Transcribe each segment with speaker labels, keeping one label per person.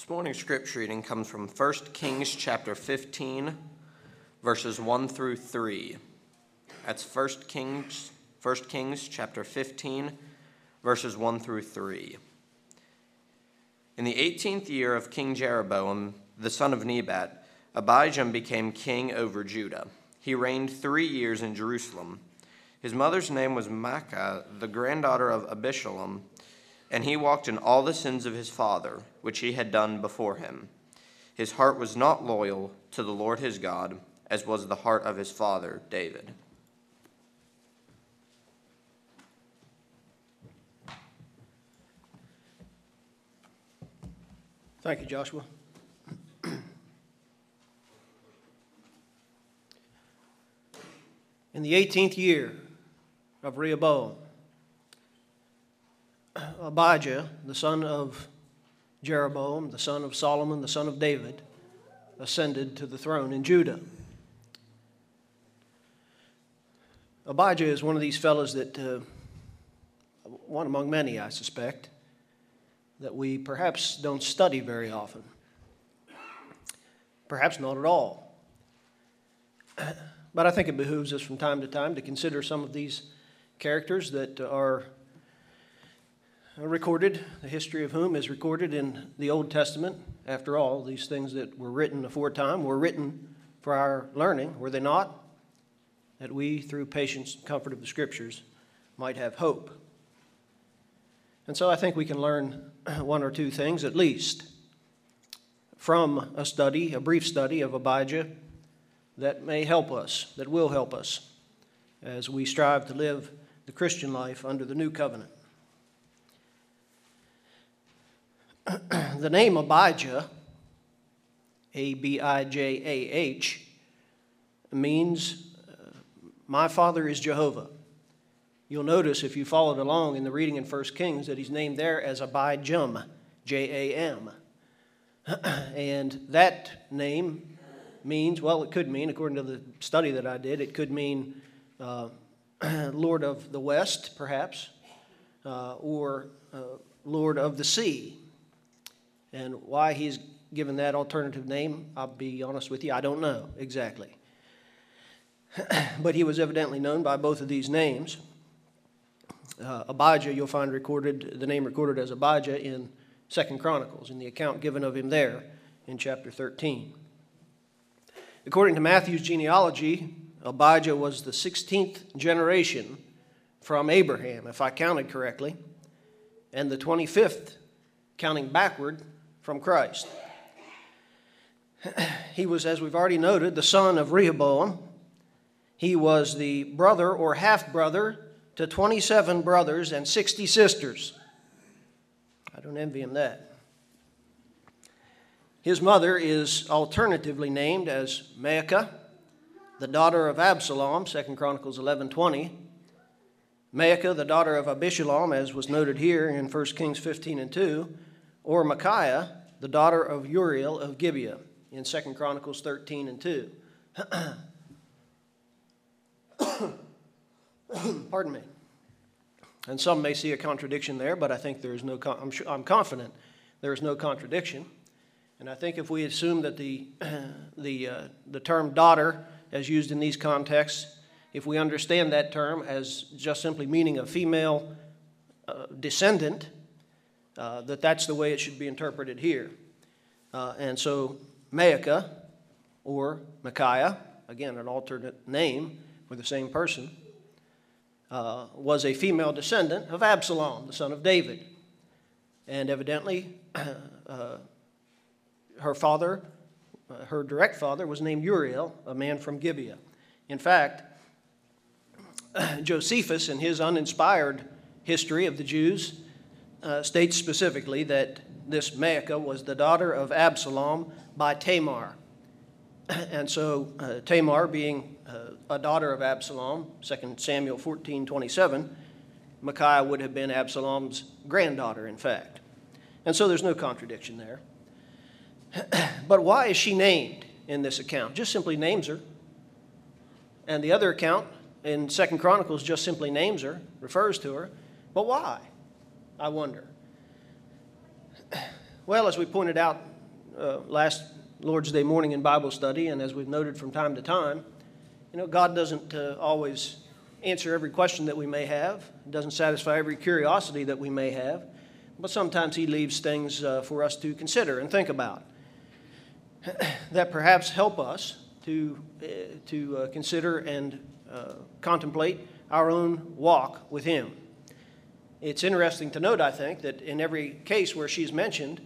Speaker 1: This morning's scripture reading comes from 1 Kings chapter 15, verses 1 through 3. That's 1 Kings chapter 15, verses 1 through 3. In the 18th year of King Jeroboam, the son of Nebat, Abijam became king over Judah. He reigned 3 years in Jerusalem. His mother's name was Maacah, the granddaughter of Abishalom, and he walked in all the sins of his father, which he had done before him. His heart was not loyal to the Lord his God, as was the heart of his father David.
Speaker 2: Thank you, Joshua. In the 18th year of Rehoboam, Abijah, the son of Jeroboam, the son of Solomon, the son of David, ascended to the throne in Judah. Abijah is one of these fellows that, one among many, I suspect, that we perhaps don't study very often. Perhaps not at all. But I think it behooves us from time to time to consider some of these characters that are recorded, the history of whom is recorded in the Old Testament. After all, these things that were written aforetime were written for our learning, were they not? That we, through patience and comfort of the Scriptures, might have hope. And so I think we can learn one or two things at least from a study, a brief study of Abijah that may help us, that will help us as we strive to live the Christian life under the new covenant. The name Abijah, Abijah, means my father is Jehovah. You'll notice if you followed along in the reading in 1 Kings that he's named there as Abijam, J-A-M. And that name means, well, it could mean, according to the study that I did, it could mean Lord of the West, perhaps, or Lord of the Sea. And why he's given that alternative name, I'll be honest with you, I don't know exactly. But he was evidently known by both of these names. Abijah, you'll find recorded, the name recorded as Abijah in 2 Chronicles, in the account given of him there in chapter 13. According to Matthew's genealogy, Abijah was the 16th generation from Abraham, if I counted correctly, and the 25th, counting backward, from Christ. He was, as we've already noted, the son of Rehoboam. He was the brother or half-brother to 27 brothers and 60 sisters. I don't envy him that. His mother is alternatively named as Maacah, the daughter of Absalom, 2 Chronicles 11:20. Maacah, the daughter of Abishalom, as was noted here in 1 Kings 15:2, or Micaiah, the daughter of Uriel of Gibeah, in 2 Chronicles 13:2. Pardon me. And some may see a contradiction there, but I think there is no. I'm confident there is no contradiction. And I think if we assume that the term daughter, as used in these contexts, if we understand that term as just simply meaning a female descendant, that's the way it should be interpreted here. And so Maacah, or Micaiah, again an alternate name for the same person, was a female descendant of Absalom, the son of David. And evidently, her father, her direct father, was named Uriel, a man from Gibeah. In fact, Josephus, in his uninspired history of the Jews, states specifically that this Maacah was the daughter of Absalom by Tamar. And so Tamar being a daughter of Absalom, 2 Samuel 14:27, Micaiah would have been Absalom's granddaughter, in fact. And so there's no contradiction there. But why is she named in this account? Just simply names her. And the other account in 2 Chronicles just simply names her, refers to her. But why, I wonder? Well, as we pointed out last Lord's Day morning in Bible study, and as we've noted from time to time, God doesn't always answer every question that we may have, doesn't satisfy every curiosity that we may have, but sometimes He leaves things for us to consider and think about that perhaps help us to consider and contemplate our own walk with Him. It's interesting to note, I think, that in every case where she's mentioned,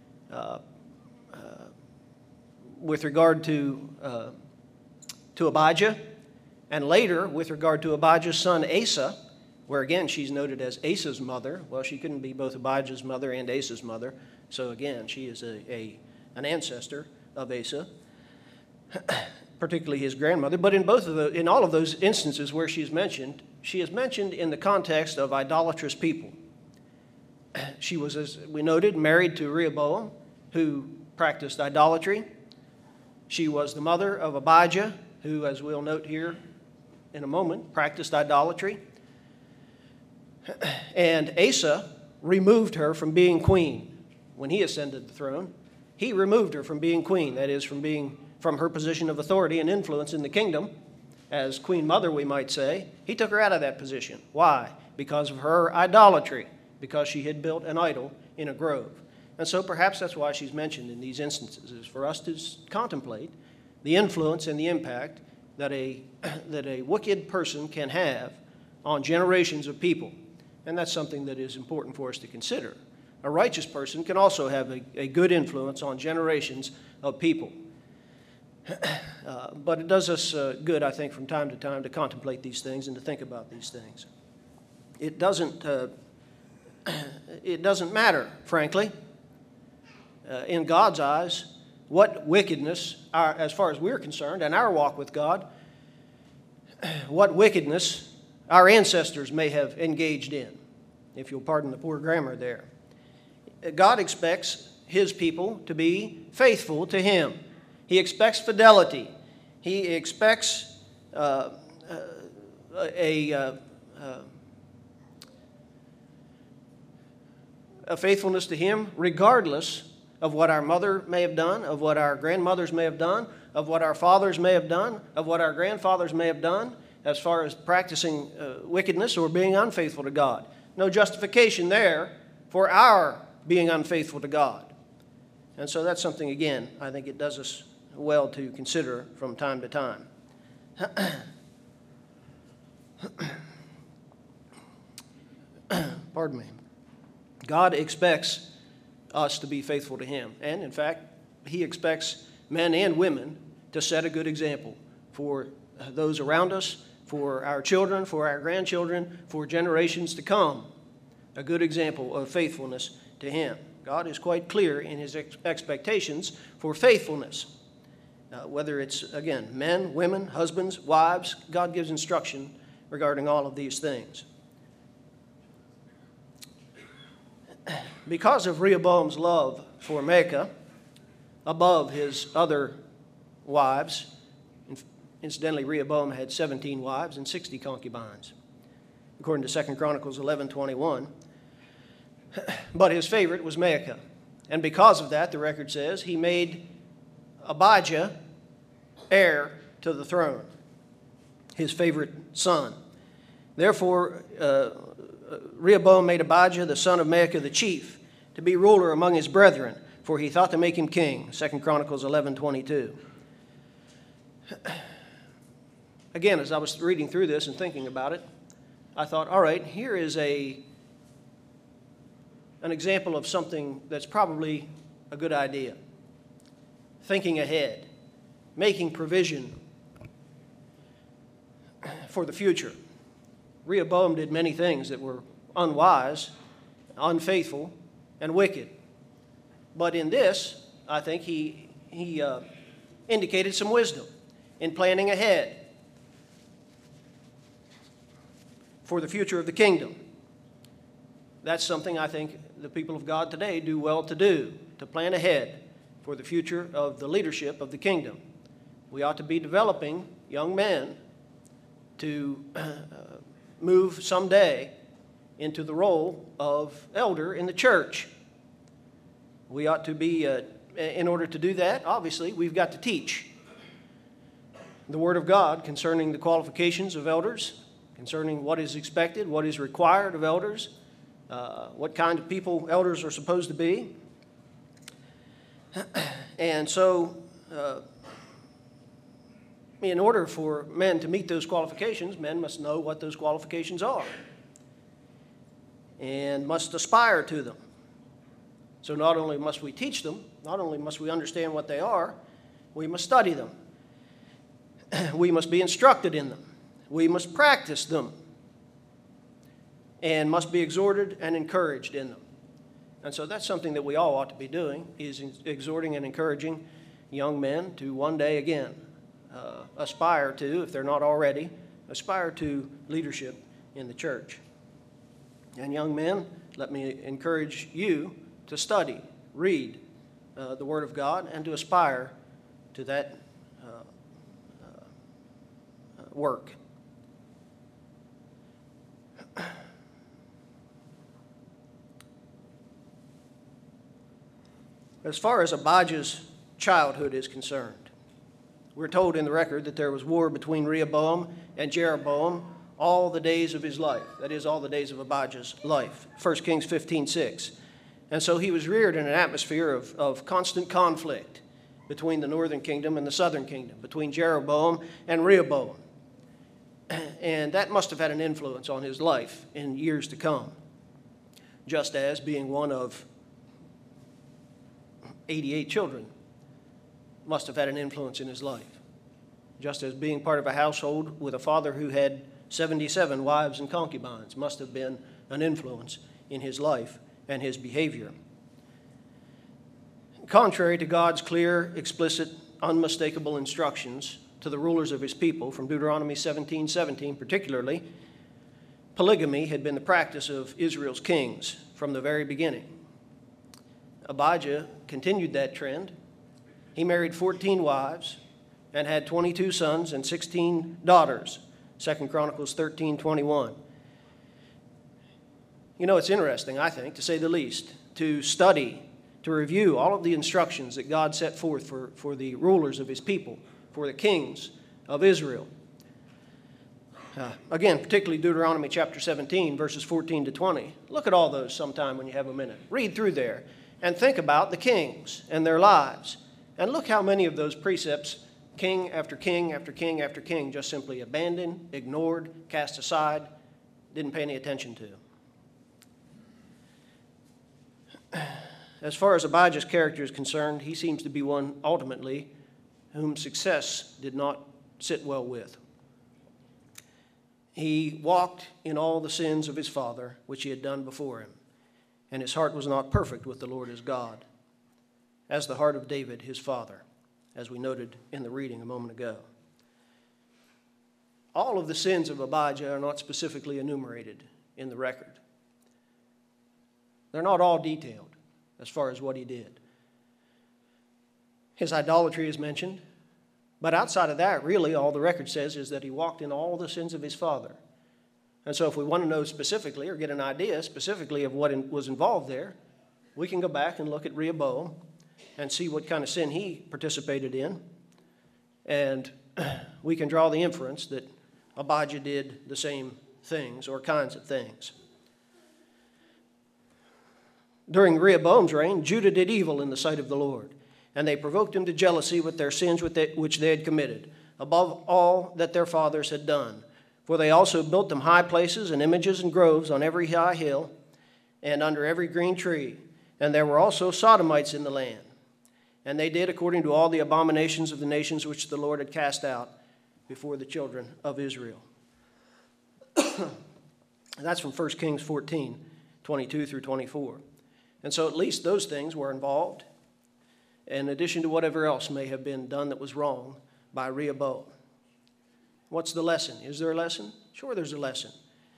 Speaker 2: with regard to Abijah, and later with regard to Abijah's son Asa, where again she's noted as Asa's mother. Well, she couldn't be both Abijah's mother and Asa's mother, so again she is an ancestor of Asa, particularly his grandmother. But in all of those instances where she is mentioned in the context of idolatrous people. She was, as we noted, married to Rehoboam, who practiced idolatry. She was the mother of Abijah, who, as we'll note here in a moment, practiced idolatry. And Asa removed her from being queen. When he ascended the throne, he removed her from being queen, that is, from her position of authority and influence in the kingdom, as queen mother, we might say. He took her out of that position. Why? Because of her idolatry, because she had built an idol in a grove. And so perhaps that's why she's mentioned in these instances, is for us to contemplate the influence and the impact that a wicked person can have on generations of people. And that's something that is important for us to consider. A righteous person can also have a good influence on generations of people. But it does us good, I think, from time to time to contemplate these things and to think about these things. It doesn't matter, frankly, in God's eyes, what wickedness, as far as we're concerned, and our walk with God, what wickedness our ancestors may have engaged in, if you'll pardon the poor grammar there. God expects His people to be faithful to Him. He expects fidelity. He expects a faithfulness to Him regardless of what our mother may have done, of what our grandmothers may have done, of what our fathers may have done, of what our grandfathers may have done, as far as practicing wickedness or being unfaithful to God. No justification there for our being unfaithful to God. And so that's something, again, I think it does us well to consider from time to time. Pardon me. God expects us to be faithful to Him. And, in fact, He expects men and women to set a good example for those around us, for our children, for our grandchildren, for generations to come. A good example of faithfulness to Him. God is quite clear in His expectations for faithfulness. Whether it's, again, men, women, husbands, wives, God gives instruction regarding all of these things. Because of Rehoboam's love for Maacah, above his other wives, incidentally, Rehoboam had 17 wives and 60 concubines, according to 2 Chronicles 11:21. But his favorite was Maacah. And because of that, the record says, he made Abijah heir to the throne, his favorite son. Therefore, Rehoboam made Abijah, the son of Maacah, the chief, to be ruler among his brethren, for he thought to make him king. 2 Chronicles 11:22. Again, as I was reading through this and thinking about it, I thought, all right, here is an example of something that's probably a good idea. Thinking ahead, making provision for the future. Rehoboam did many things that were unwise, unfaithful, and wicked. But in this, I think he indicated some wisdom in planning ahead for the future of the kingdom. That's something I think the people of God today do well to do, to plan ahead for the future of the leadership of the kingdom. We ought to be developing young men to move someday into the role of elder in the church. We ought to be in order to do that, obviously, we've got to teach the Word of God concerning the qualifications of elders, concerning what is expected, what is required of elders, what kind of people elders are supposed to be. And so, in order for men to meet those qualifications, men must know what those qualifications are and must aspire to them. So not only must we teach them, not only must we understand what they are, we must study them. We must be instructed in them. We must practice them and must be exhorted and encouraged in them. And so that's something that we all ought to be doing, is exhorting and encouraging young men to one day again aspire to, if they're not already, aspire to leadership in the church. And young men, let me encourage you to study, read the Word of God, and to aspire to that work. As far as Abijah's childhood is concerned, we're told in the record that there was war between Rehoboam and Jeroboam all the days of his life. That is, all the days of Abijah's life. 1 Kings 15:6. And so he was reared in an atmosphere of constant conflict between the northern kingdom and the southern kingdom, between Jeroboam and Rehoboam. And that must have had an influence on his life in years to come, just as being one of 88 children must have had an influence in his life, just as being part of a household with a father who had 77 wives and concubines must have been an influence in his life and his behavior. Contrary to God's clear, explicit, unmistakable instructions to the rulers of his people from Deuteronomy 17:17 particularly, polygamy had been the practice of Israel's kings from the very beginning. Abijah continued that trend. He married 14 wives and had 22 sons and 16 daughters, 2 Chronicles 13:21. You know, it's interesting, I think, to say the least, to study, to review all of the instructions that God set forth for the rulers of his people, for the kings of Israel. Again, particularly Deuteronomy chapter 17, verses 14 to 20. Look at all those sometime when you have a minute. Read through there and think about the kings and their lives. And look how many of those precepts king after king after king after king just simply abandoned, ignored, cast aside, didn't pay any attention to. As far as Abijah's character is concerned, he seems to be one ultimately whom success did not sit well with. He walked in all the sins of his father, which he had done before him, and his heart was not perfect with the Lord his God, as the heart of David his father, as we noted in the reading a moment ago. All of the sins of Abijah are not specifically enumerated in the record. They're not all detailed as far as what he did. His idolatry is mentioned, but outside of that, really, all the record says is that he walked in all the sins of his father. And so if we want to know specifically or get an idea specifically of what was involved there, we can go back and look at Rehoboam and see what kind of sin he participated in. And we can draw the inference that Abijah did the same things or kinds of things. During Rehoboam's reign, Judah did evil in the sight of the Lord, and they provoked him to jealousy with their sins which they had committed, above all that their fathers had done. For they also built them high places and images and groves on every high hill and under every green tree. And there were also Sodomites in the land. And they did according to all the abominations of the nations which the Lord had cast out before the children of Israel. That's from 1 Kings 14, 22 through 24. And so at least those things were involved, in addition to whatever else may have been done that was wrong by Rehoboam. What's the lesson? Is there a lesson? Sure, there's a lesson.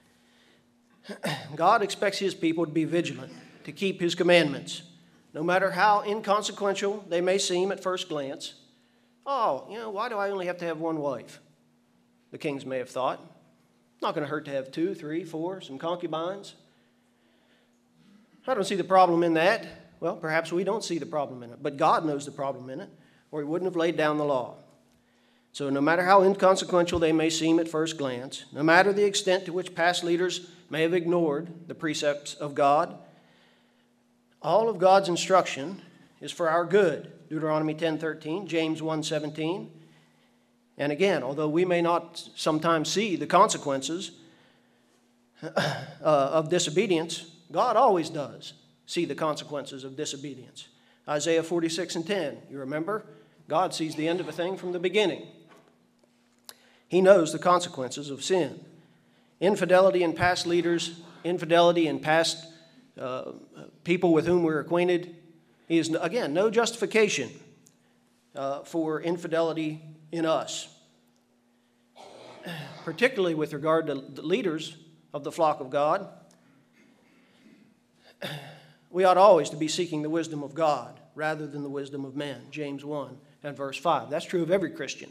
Speaker 2: God expects his people to be vigilant, to keep his commandments, no matter how inconsequential they may seem at first glance. Oh, why do I only have to have one wife? The kings may have thought. Not going to hurt to have 2, 3, 4, some concubines. I don't see the problem in that. Well, perhaps we don't see the problem in it, but God knows the problem in it, or he wouldn't have laid down the law. So no matter how inconsequential they may seem at first glance, no matter the extent to which past leaders may have ignored the precepts of God, all of God's instruction is for our good. Deuteronomy 10:13, James 1:17. And again, although we may not sometimes see the consequences of disobedience, God always does see the consequences of disobedience. Isaiah 46:10, you remember? God sees the end of a thing from the beginning. He knows the consequences of sin. Infidelity in past leaders, infidelity in past people with whom we're acquainted, is, again, no justification for infidelity in us, particularly with regard to the leaders of the flock of God. We ought always to be seeking the wisdom of God rather than the wisdom of men, James 1 and verse 5. That's true of every Christian.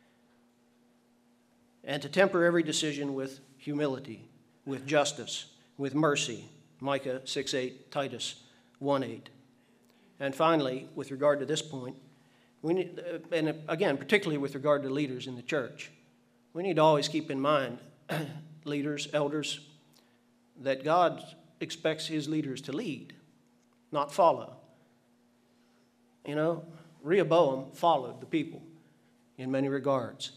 Speaker 2: And to temper every decision with humility, with justice, with mercy, Micah 6:8, Titus 1:8. And finally, with regard to this point, we need, and again, particularly with regard to leaders in the church, we need to always keep in mind, leaders, elders, that God expects his leaders to lead, not follow. You know, Rehoboam followed the people in many regards.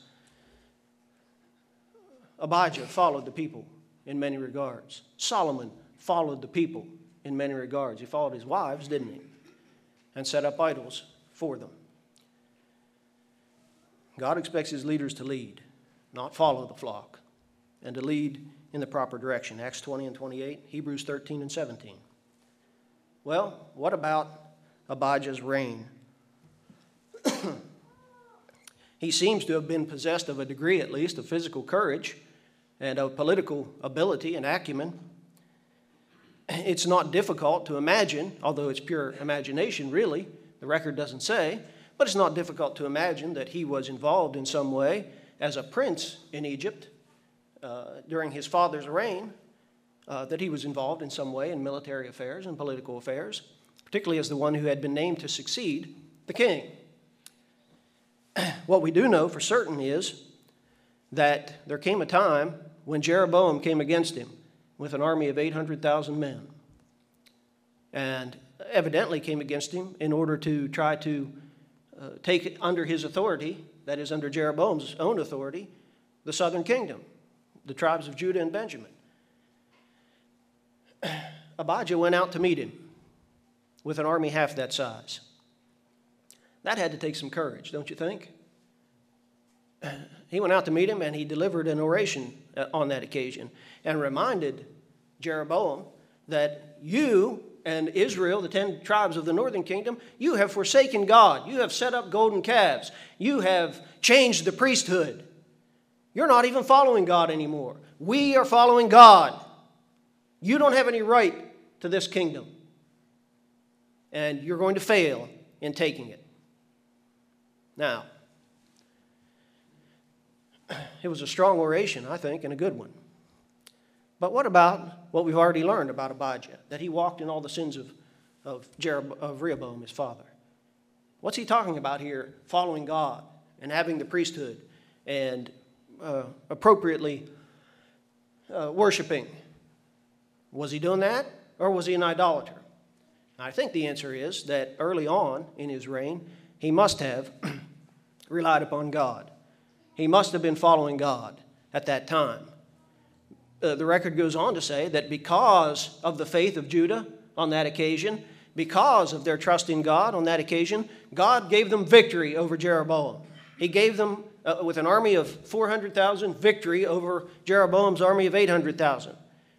Speaker 2: Abijah followed the people in many regards. Solomon followed the people in many regards. He followed his wives, didn't he? And set up idols for them. God expects his leaders to lead, not follow the flock, and to lead in the proper direction. Acts 20 and 28, Hebrews 13 and 17. Well, what about Abijah's reign? He seems to have been possessed of a degree, at least, of physical courage and of political ability and acumen. It's not difficult to imagine, although it's pure imagination, really, the record doesn't say, but it's not difficult to imagine that he was involved in some way as a prince in Egypt during his father's reign, that he was involved in some way in military affairs and political affairs, particularly as the one who had been named to succeed the king. What we do know for certain is that there came a time when Jeroboam came against him with an army of 800,000 men, and evidently came against him in order to try to take under his authority, that is, under Jeroboam's own authority, the southern kingdom, the tribes of Judah and Benjamin. Abijah went out to meet him with an army half that size. That had to take some courage, don't you think? He went out to meet him, and he delivered an oration on that occasion and reminded Jeroboam that you and Israel, the 10 tribes of the northern kingdom, you have forsaken God. You have set up golden calves. You have changed the priesthood. You're not even following God anymore. We are following God. You don't have any right to this kingdom, and you're going to fail in taking it. Now, it was a strong oration, I think, and a good one. But what about what we've already learned about Abijah, that he walked in all the sins of Rehoboam, his father? What's he talking about here? Following God and having the priesthood and appropriately worshiping. Was he doing that, or was he an idolater? I think the answer is that early on in his reign, he must have relied upon God. He must have been following God at that time. The record goes on to say that because of the faith of Judah on that occasion, because of their trust in God on that occasion, God gave them victory over Jeroboam. He gave them, with an army of 400,000, victory over Jeroboam's army of 800,000.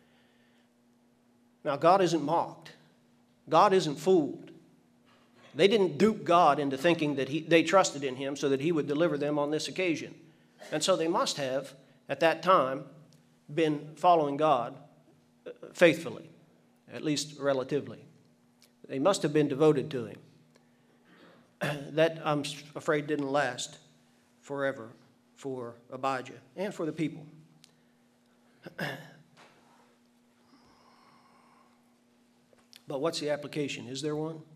Speaker 2: Now, God isn't mocked. God isn't fooled. They didn't dupe God into thinking that they trusted in him so that he would deliver them on this occasion. And so they must have, at that time, been following God faithfully, at least relatively. They must have been devoted to him. That, I'm afraid, didn't last forever for Abijah and for the people. But what's the application? Is there one?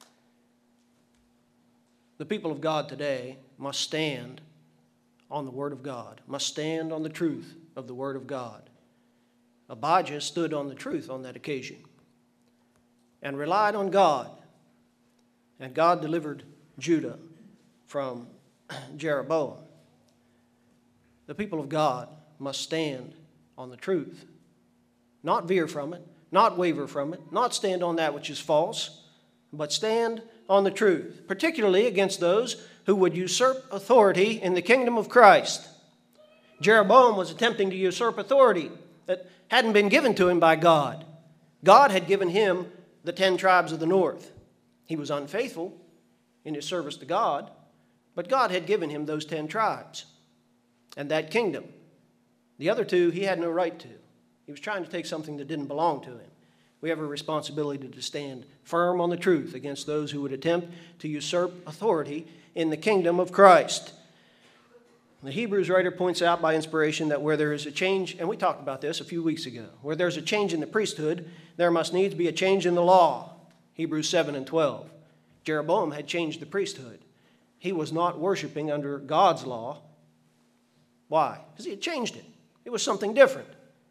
Speaker 2: The people of God today must stand on the Word of God, must stand on the truth of the Word of God. Abijah stood on the truth on that occasion and relied on God. And God delivered Judah from Jeroboam. The people of God must stand on the truth, not veer from it, not waver from it, not stand on that which is false, but stand on the truth, particularly against those who would usurp authority in the kingdom of Christ. Jeroboam was attempting to usurp authority that hadn't been given to him by God. God had given him the 10 tribes of the north. He was unfaithful in his service to God, but God had given him those 10 tribes and that kingdom. The other 2 he had no right to. He was trying to take something that didn't belong to him. We have a responsibility to stand firm on the truth against those who would attempt to usurp authority in the kingdom of Christ. The Hebrews writer points out by inspiration that where there is a change, and we talked about this a few weeks ago, where there's a change in the priesthood, there must needs be a change in the law. Hebrews 7 and 12. Jeroboam had changed the priesthood. He was not worshiping under God's law. Why? Because he had changed it. It was something different.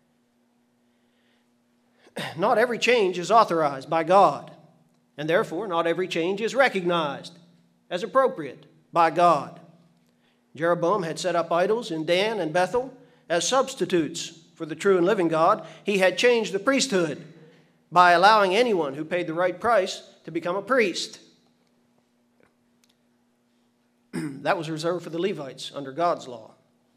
Speaker 2: Not every change is authorized by God, and therefore not every change is recognized as appropriate by God. Jeroboam had set up idols in Dan and Bethel as substitutes for the true and living God. He had changed the priesthood by allowing anyone who paid the right price to become a priest. That was reserved for the Levites under God's law.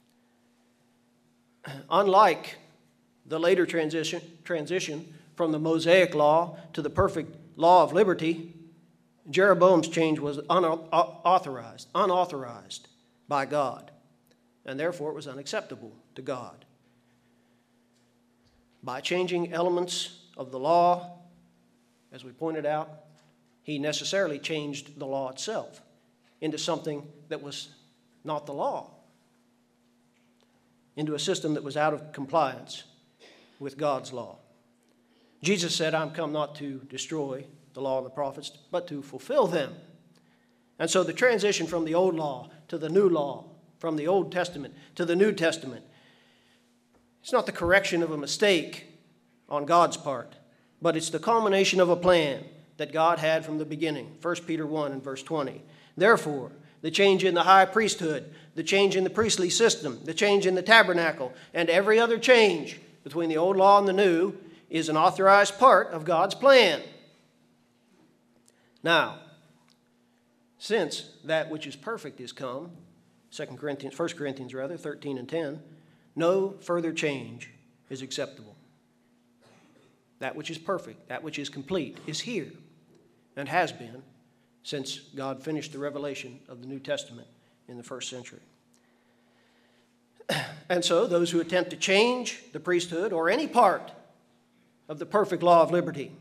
Speaker 2: Unlike the later transition from the Mosaic law to the perfect law of liberty, Jeroboam's change was unauthorized by God, and therefore it was unacceptable to God. By changing elements of the law, as we pointed out, he necessarily changed the law itself into something that was not the law, into a system that was out of compliance with God's law. Jesus said, "I'm come not to destroy the law and the prophets, but to fulfill them." And so the transition from the old law to the new law, from the Old Testament to the New Testament, it's not the correction of a mistake on God's part, but it's the culmination of a plan that God had from the beginning. 1 Peter 1 and verse 20. Therefore, the change in the high priesthood, the change in the priestly system, the change in the tabernacle, and every other change between the old law and the new is an authorized part of God's plan. Now, since that which is perfect is come, 1 Corinthians 13 and 10, no further change is acceptable. That which is perfect, that which is complete, is here and has been since God finished the revelation of the New Testament in the first century. And so those who attempt to change the priesthood or any part of the perfect law of liberty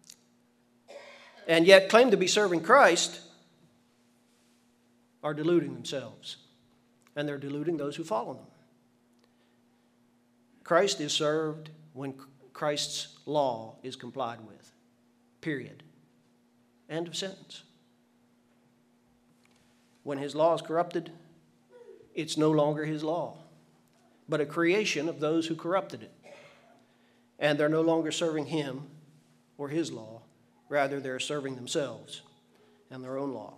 Speaker 2: and yet claim to be serving Christ are deluding themselves, and they're deluding those who follow them. Christ is served when Christ's law is complied with. Period. End of sentence. When his law is corrupted, it's no longer his law, but a creation of those who corrupted it. And they're no longer serving him or his law. Rather, they're serving themselves and their own law.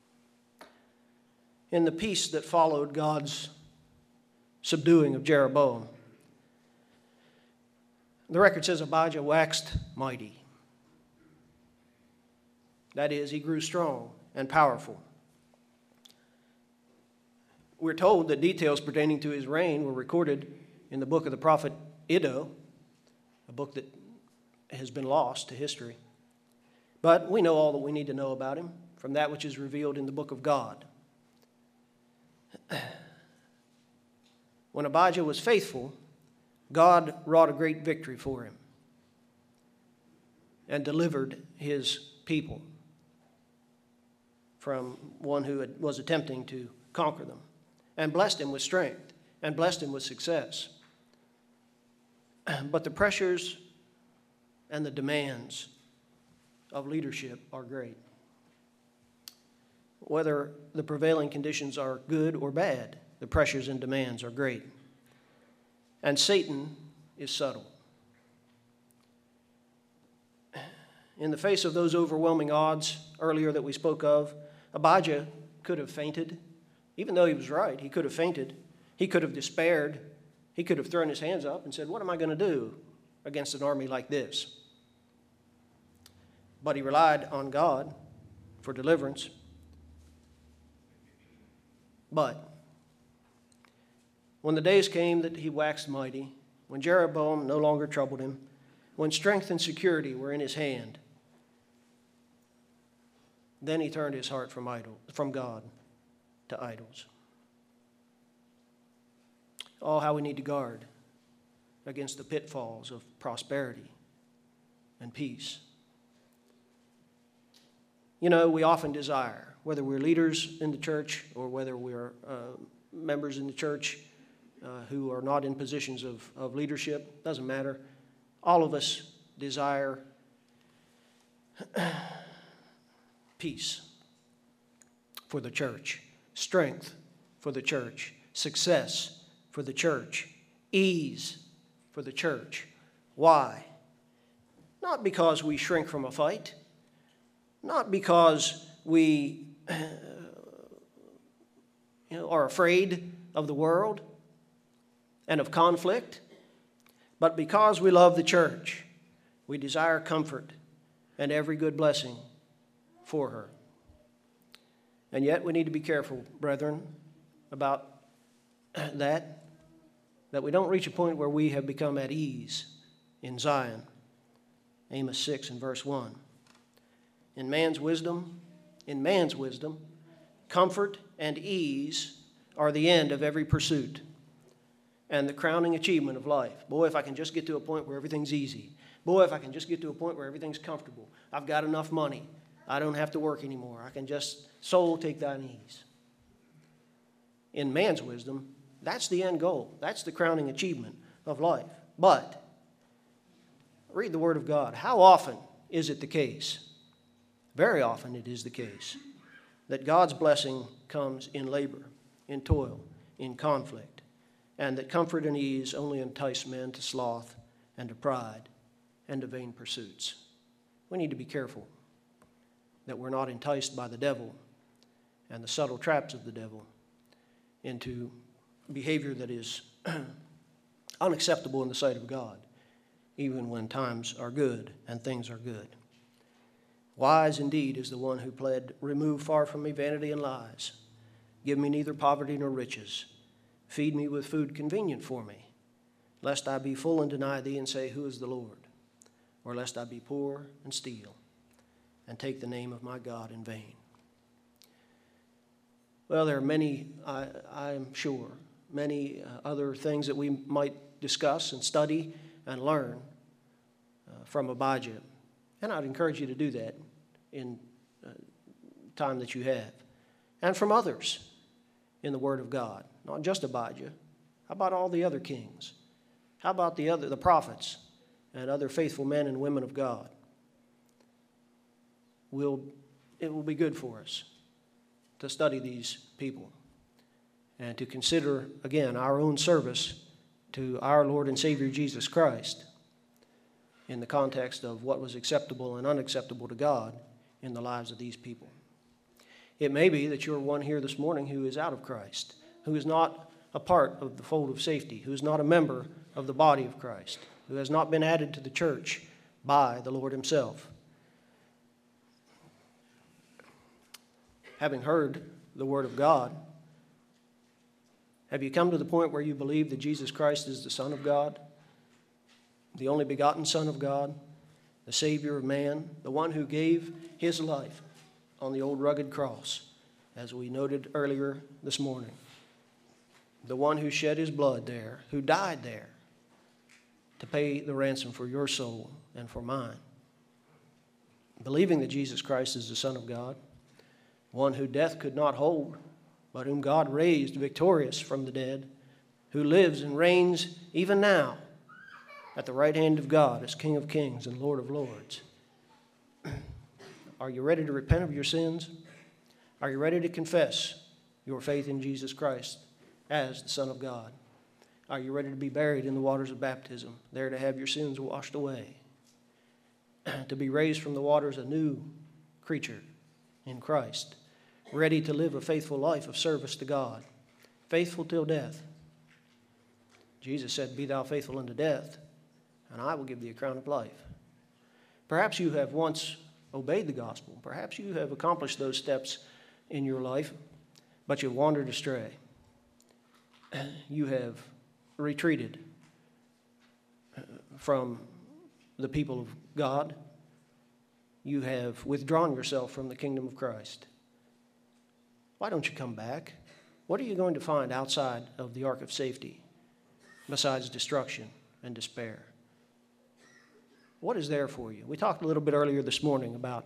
Speaker 2: In the peace that followed God's subduing of Jeroboam, the record says Abijah waxed mighty. That is, he grew strong and powerful. We're told that details pertaining to his reign were recorded in the book of the prophet Iddo, a book that has been lost to history. But we know all that we need to know about him from that which is revealed in the book of God. When Abijah was faithful, God wrought a great victory for him and delivered his people from one who was attempting to conquer them, and blessed him with strength and blessed him with success. But the pressures and the demands of leadership are great. Whether the prevailing conditions are good or bad, the pressures and demands are great. And Satan is subtle. In the face of those overwhelming odds earlier that we spoke of, Abijah could have fainted. Even though he was right, he could have fainted. He could have despaired. He could have thrown his hands up and said, "What am I going to do against an army like this?" But he relied on God for deliverance. But when the days came that he waxed mighty, when Jeroboam no longer troubled him, when strength and security were in his hand, then he turned his heart from God to idols. Oh, how we need to guard against the pitfalls of prosperity and peace. You know, we often desire, whether we're leaders in the church or whether we're members in the church who are not in positions of leadership, doesn't matter. All of us desire peace for the church, strength for the church, success for the church, ease for the church. Why? Not because we shrink from a fight, not because we are afraid of the world and of conflict, but because we love the church. We desire comfort and every good blessing for her. And yet we need to be careful, brethren, about that we don't reach a point where we have become at ease in Zion. Amos 6 and verse 1. In man's wisdom, comfort and ease are the end of every pursuit and the crowning achievement of life. Boy, if I can just get to a point where everything's easy. Boy, if I can just get to a point where everything's comfortable. I've got enough money. I don't have to work anymore. I can just, soul, take thine ease. In man's wisdom, that's the end goal. That's the crowning achievement of life. But, read the Word of God. How often is it the case? Very often it is the case that God's blessing comes in labor, in toil, in conflict, and that comfort and ease only entice men to sloth and to pride and to vain pursuits. We need to be careful that we're not enticed by the devil and the subtle traps of the devil into behavior that is unacceptable in the sight of God, even when times are good and things are good. Wise indeed is the one who pled, "Remove far from me vanity and lies. Give me neither poverty nor riches. Feed me with food convenient for me, lest I be full and deny thee and say, Who is the Lord? Or lest I be poor and steal and take the name of my God in vain." Well, there are many, I'm sure, many other things that we might discuss and study and learn from Abijah. And I'd encourage you to do that in time that you have. And from others in the Word of God. Not just Abijah. How about all the other kings? How about the prophets and other faithful men and women of God? It will be good for us to study these people and to consider, again, our own service to our Lord and Savior Jesus Christ in the context of what was acceptable and unacceptable to God in the lives of these people. It may be that you're one here this morning who is out of Christ, who is not a part of the fold of safety, who is not a member of the body of Christ, who has not been added to the church by the Lord himself. Having heard the Word of God, have you come to the point where you believe that Jesus Christ is the Son of God, the only begotten Son of God, the Savior of man, the one who gave his life on the old rugged cross, as we noted earlier this morning, the one who shed his blood there, who died there to pay the ransom for your soul and for mine? Believing that Jesus Christ is the Son of God, one who death could not hold, but whom God raised victorious from the dead, who lives and reigns even now at the right hand of God as King of kings and Lord of lords. Are you ready to repent of your sins? Are you ready to confess your faith in Jesus Christ as the Son of God? Are you ready to be buried in the waters of baptism, there to have your sins washed away, to be raised from the waters a new creature in Christ, ready to live a faithful life of service to God, faithful till death? Jesus said, "Be thou faithful unto death, and I will give thee a crown of life." Perhaps you have once obeyed the gospel. Perhaps you have accomplished those steps in your life, but you've wandered astray. You have retreated from the people of God. You have withdrawn yourself from the kingdom of Christ. Why don't you come back? What are you going to find outside of the ark of safety besides destruction and despair? What is there for you? We talked a little bit earlier this morning about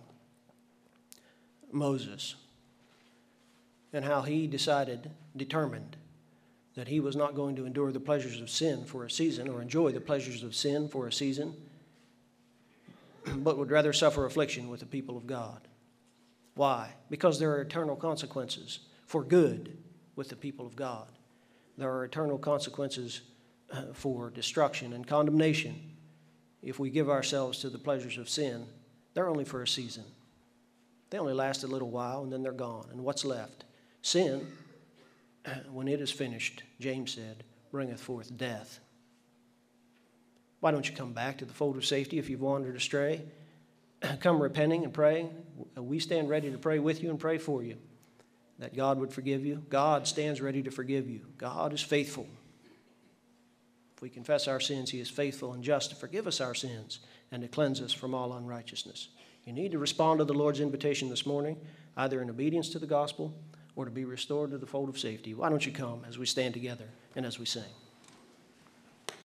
Speaker 2: Moses and how he determined that he was not going to endure the pleasures of sin for a season, or enjoy the pleasures of sin for a season, but would rather suffer affliction with the people of God. Why? Because there are eternal consequences for good with the people of God. There are eternal consequences for destruction and condemnation if we give ourselves to the pleasures of sin. They're only for a season. They only last a little while, and then they're gone. And what's left? Sin, when it is finished, James said, bringeth forth death. Why don't you come back to the fold of safety if you've wandered astray? Come repenting and praying. We stand ready to pray with you and pray for you, that God would forgive you. God stands ready to forgive you. God is faithful. If we confess our sins, he is faithful and just to forgive us our sins and to cleanse us from all unrighteousness. You need to respond to the Lord's invitation this morning, either in obedience to the gospel or to be restored to the fold of safety. Why don't you come as we stand together and as we sing?